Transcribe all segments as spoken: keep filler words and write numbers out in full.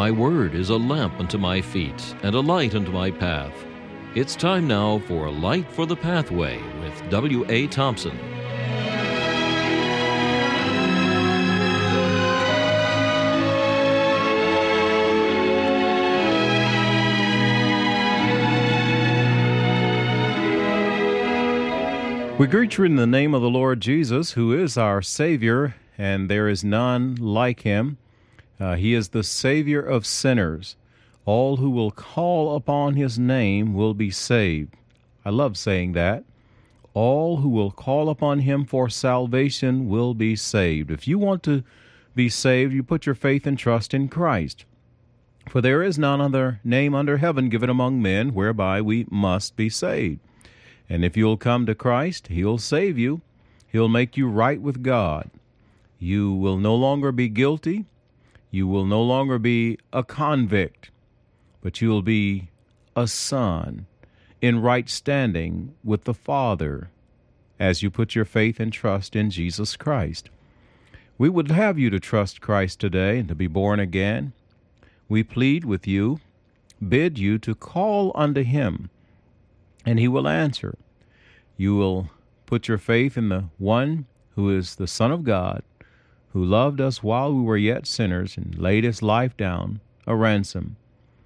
Thy word is a lamp unto my feet and a light unto my path. It's time now for Light for the Pathway with W A. Thompson. We greet you in the name of the Lord Jesus, who is our Savior, and there is none like him. Uh, he is the Savior of sinners. All who will call upon his name will be saved. I love saying that. All who will call upon him for salvation will be saved. If you want to be saved, you put your faith and trust in Christ. For there is none other name under heaven given among men whereby we must be saved. And if you'll come to Christ, he'll save you. He'll make you right with God. You will no longer be guilty. You will no longer be a convict, but you'll be a son in right standing with the Father as you put your faith and trust in Jesus Christ. We would have you to trust Christ today and to be born again. We plead with you, bid you to call unto him, and he will answer. You will put your faith in the one who is the Son of God, who loved us while we were yet sinners and laid his life down, a ransom.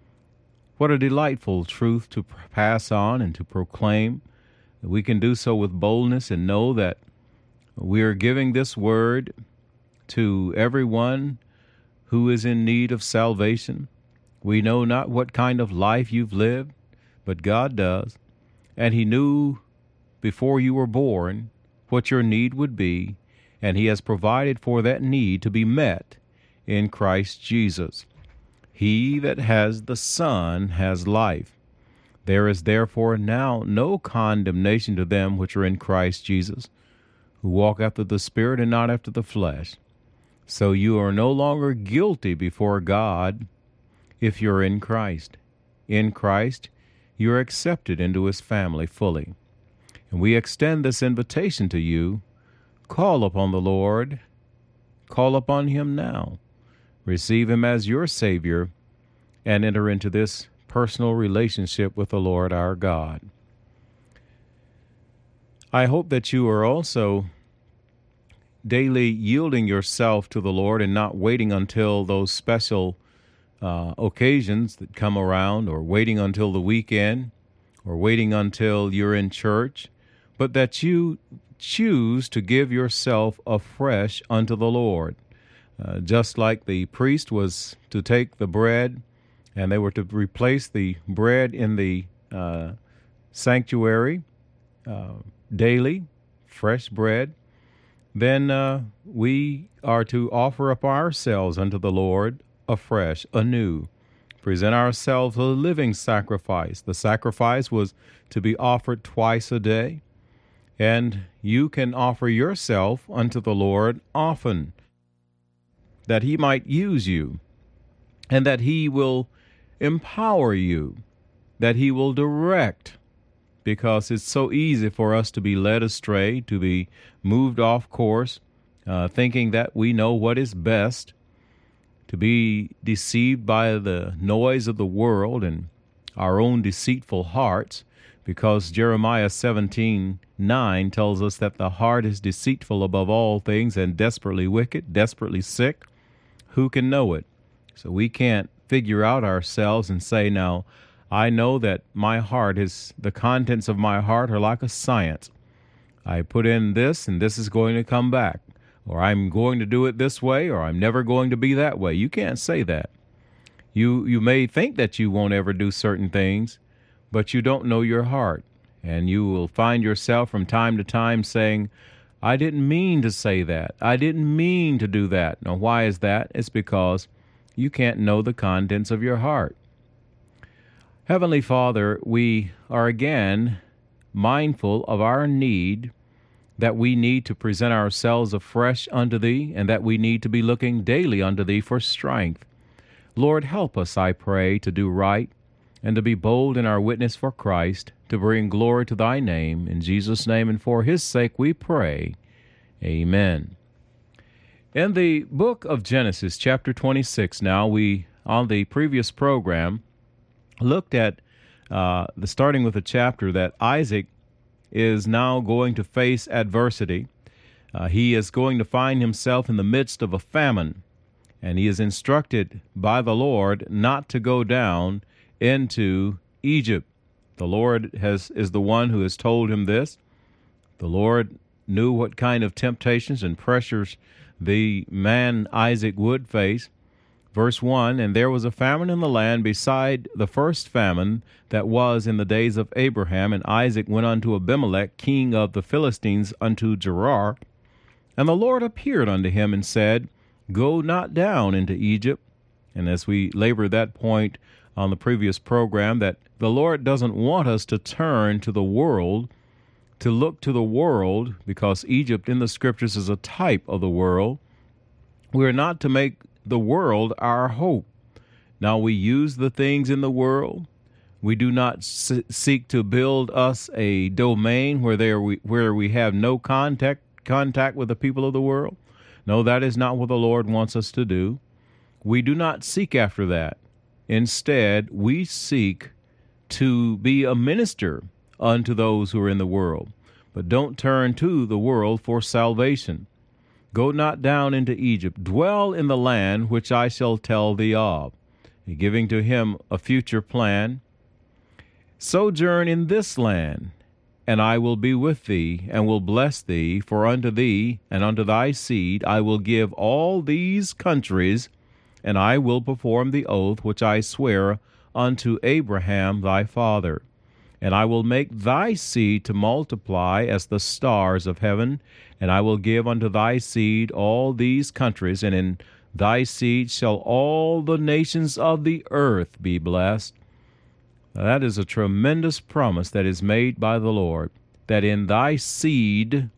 What a delightful truth to pass on and to proclaim. We can do so with boldness and know that we are giving this word to everyone who is in need of salvation. We know not what kind of life you've lived, but God does. And he knew before you were born what your need would be, and he has provided for that need to be met in Christ Jesus. He that has the Son has life. There is therefore now no condemnation to them which are in Christ Jesus, who walk after the Spirit and not after the flesh. So you are no longer guilty before God if you're in Christ. In Christ, you're accepted into his family fully. And we extend this invitation to you. Call upon the Lord. Call upon him now. Receive him as your Savior and enter into this personal relationship with the Lord our God. I hope that you are also daily yielding yourself to the Lord and not waiting until those special uh, occasions that come around, or waiting until the weekend, or waiting until you're in church, but that you choose to give yourself afresh unto the Lord. Uh, just like the priest was to take the bread, and they were to replace the bread in the uh, sanctuary uh, daily, fresh bread, then uh, we are to offer up ourselves unto the Lord afresh, anew. Present ourselves a living sacrifice. The sacrifice was to be offered twice a day, and you can offer yourself unto the Lord often, that he might use you, and that he will empower you, that he will direct, because it's so easy for us to be led astray, to be moved off course, uh, thinking that we know what is best, to be deceived by the noise of the world and our own deceitful hearts, because Jeremiah seventeen nine tells us that the heart is deceitful above all things and desperately wicked, desperately sick. Who can know it? So we can't figure out ourselves and say, now, I know that my heart is, the contents of my heart are like a science. I put in this and this is going to come back. Or I'm going to do it this way, or I'm never going to be that way. You can't say that. You you may think that you won't ever do certain things, but you don't know your heart. And you will find yourself from time to time saying, I didn't mean to say that. I didn't mean to do that. Now, why is that? It's because you can't know the contents of your heart. Heavenly Father, we are again mindful of our need, that we need to present ourselves afresh unto Thee, and that we need to be looking daily unto Thee for strength. Lord, help us, I pray, to do right and to be bold in our witness for Christ, to bring glory to Thy name. In Jesus' name and for His sake we pray. Amen. In the book of Genesis, chapter twenty-six, now we on the previous program, looked at uh, the starting with a chapter that Isaac is now going to face adversity. Uh, he is going to find himself in the midst of a famine, and he is instructed by the Lord not to go down into Egypt. The Lord has is the one who has told him this. The Lord knew what kind of temptations and pressures the man Isaac would face. Verse one, and there was a famine in the land beside the first famine that was in the days of Abraham, and Isaac went unto Abimelech, king of the Philistines, unto Gerar. And the Lord appeared unto him and said, Go not down into Egypt. And as we labored that point on the previous program, that the Lord doesn't want us to turn to the world, to look to the world, because Egypt in the scriptures is a type of the world. We're not to make the world our hope. Now, we use the things in the world. We do not s- seek to build us a domain where there we where we have no contact contact with the people of the world. No, that is not what the Lord wants us to do. We do not seek after that. Instead, we seek to be a minister unto those who are in the world. But don't turn to the world for salvation. Go not down into Egypt. Dwell in the land which I shall tell thee of. Giving to him a future plan. Sojourn in this land, and I will be with thee, and will bless thee, for unto thee and unto thy seed I will give all these countries, and I will perform the oath which I swear unto Abraham thy father. And I will make thy seed to multiply as the stars of heaven, and I will give unto thy seed all these countries, and in thy seed shall all the nations of the earth be blessed. Now, that is a tremendous promise that is made by the Lord, that in thy seed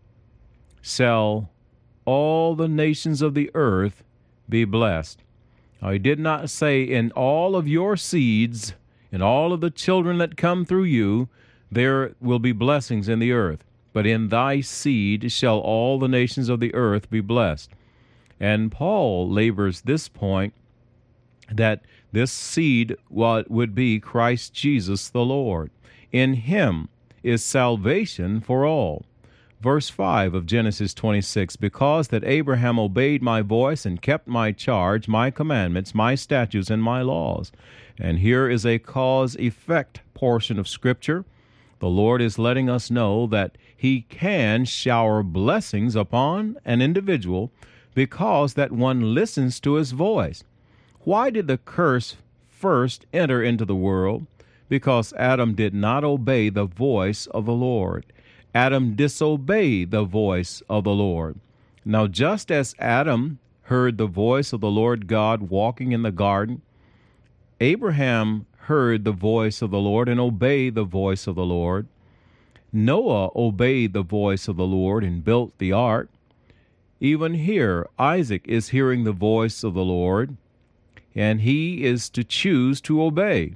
shall all the nations of the earth be blessed. Now, he did not say in all of your seeds, in all of the children that come through you, there will be blessings in the earth. But in thy seed shall all the nations of the earth be blessed. And Paul labors this point, that this seed would be Christ Jesus the Lord. In him is salvation for all. Verse five of Genesis twenty-six, because that Abraham obeyed my voice and kept my charge, my commandments, my statutes, and my laws. And here is a cause-effect portion of Scripture. The Lord is letting us know that he can shower blessings upon an individual because that one listens to his voice. Why did the curse first enter into the world? Because Adam did not obey the voice of the Lord. Adam disobeyed the voice of the Lord. Now, just as Adam heard the voice of the Lord God walking in the garden, Abraham heard the voice of the Lord and obeyed the voice of the Lord. Noah obeyed the voice of the Lord and built the ark. Even here, Isaac is hearing the voice of the Lord, and he is to choose to obey.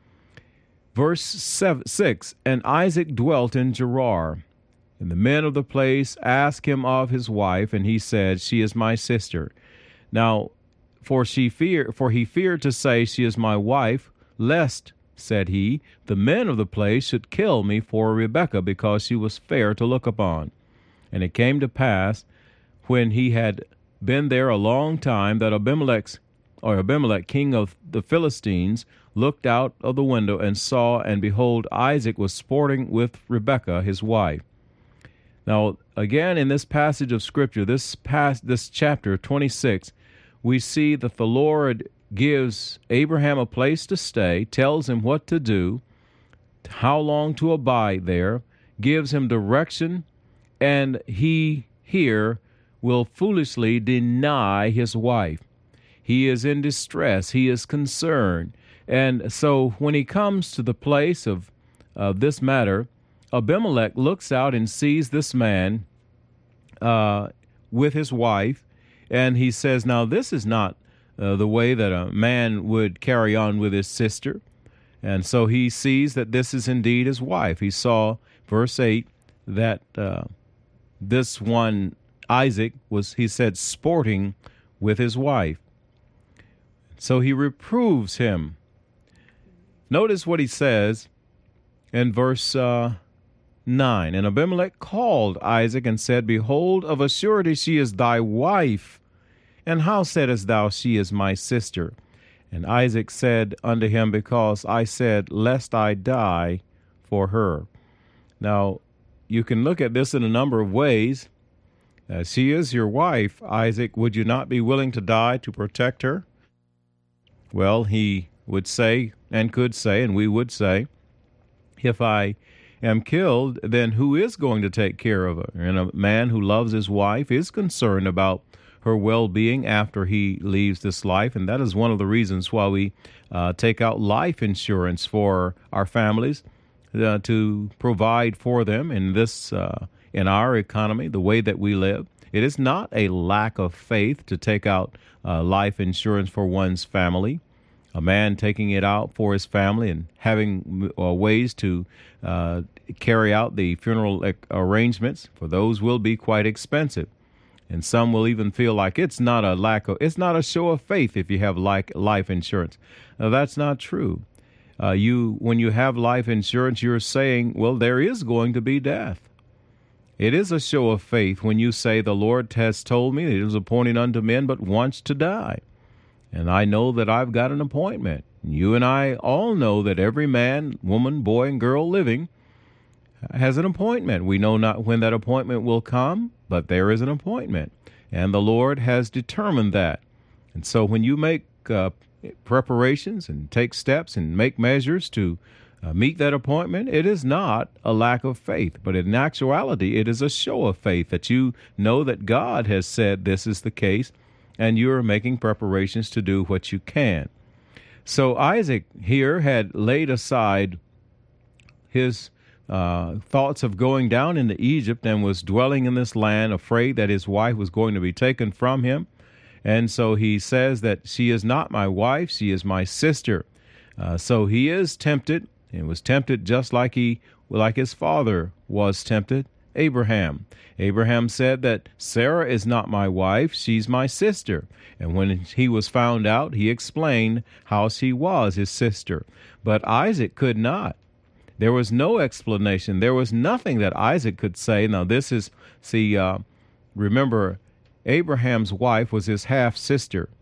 Verse seven, six, and Isaac dwelt in Gerar. And the men of the place asked him of his wife, and he said, She is my sister. Now, for she fear, for he feared to say, She is my wife, lest, said he, the men of the place should kill me for Rebekah, because she was fair to look upon. And it came to pass, when he had been there a long time, that Abimelech's or Abimelech, king of the Philistines, looked out of the window and saw, and behold, Isaac was sporting with Rebekah, his wife. Now, again, in this passage of Scripture, this past, this chapter twenty-six, we see that the Lord gives Abraham a place to stay, tells him what to do, how long to abide there, gives him direction, and he here will foolishly deny his wife. He is in distress. He is concerned. And so when he comes to the place of uh, this matter, Abimelech looks out and sees this man uh, with his wife, and he says, now this is not uh, the way that a man would carry on with his sister. And so he sees that this is indeed his wife. He saw, verse eight, that uh, this one, Isaac, was, he said, sporting with his wife. So he reproves him. Notice what he says in verse uh, nine. And Abimelech called Isaac and said, Behold, of a surety she is thy wife. And how saidest thou, she is my sister? And Isaac said unto him, Because I said, Lest I die for her. Now, you can look at this in a number of ways. Uh, she is your wife, Isaac. Would you not be willing to die to protect her? Well, he would say, and could say, and we would say, if I am killed, then who is going to take care of her? And a man who loves his wife is concerned about her well-being after he leaves this life, and that is one of the reasons why we uh, take out life insurance for our families, uh, to provide for them in this uh, in our economy, the way that we live. It is not a lack of faith to take out uh, life insurance for one's family. A man taking it out for his family and having uh, ways to uh, carry out the funeral arrangements for those will be quite expensive. And some will even feel like it's not a lack of, it's not a show of faith if you have like life insurance. Now, that's not true. Uh, you, when you have life insurance, you're saying, well, there is going to be death. It is a show of faith when you say, the Lord has told me that it is appointed unto men but once to die. And I know that I've got an appointment. You and I all know that every man, woman, boy, and girl living has an appointment. We know not when that appointment will come, but there is an appointment. And the Lord has determined that. And so when you make uh, preparations and take steps and make measures to uh, meet that appointment, it is not a lack of faith. But in actuality, it is a show of faith that you know that God has said this is the case, and you're making preparations to do what you can. So Isaac here had laid aside his uh, thoughts of going down into Egypt and was dwelling in this land, afraid that his wife was going to be taken from him. And so he says that she is not my wife, she is my sister. Uh, so he is tempted, and was tempted just like he, like his father was tempted, Abraham. Abraham said that Sarah is not my wife, she's my sister. And when he was found out, he explained how she was his sister. But Isaac could not. There was no explanation. There was nothing that Isaac could say. Now this is, see, uh, remember, Abraham's wife was his half-sister.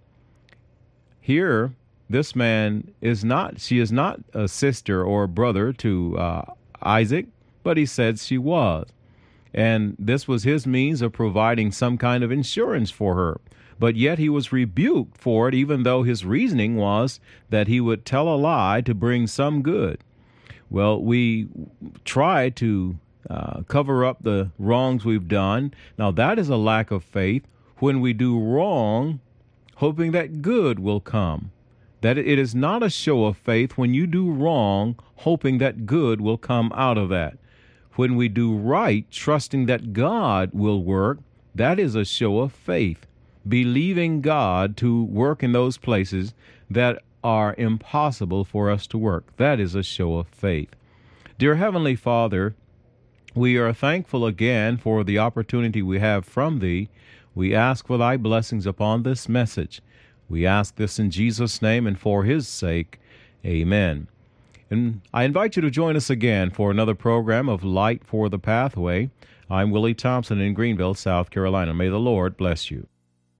Here, this man is not, she is not a sister or brother to uh, Isaac, but he said she was. And this was his means of providing some kind of insurance for her. But yet he was rebuked for it, even though his reasoning was that he would tell a lie to bring some good. Well, we try to uh, cover up the wrongs we've done. Now, that is a lack of faith when we do wrong, hoping that good will come. That it is not a show of faith when you do wrong, hoping that good will come out of that. When we do right, trusting that God will work, that is a show of faith. Believing God to work in those places that are impossible for us to work. That is a show of faith. Dear Heavenly Father, we are thankful again for the opportunity we have from Thee. We ask for Thy blessings upon this message. We ask this in Jesus' name and for His sake. Amen. And I invite you to join us again for another program of Light for the Pathway. I'm Willie Thompson in Greenville, South Carolina. May the Lord bless you.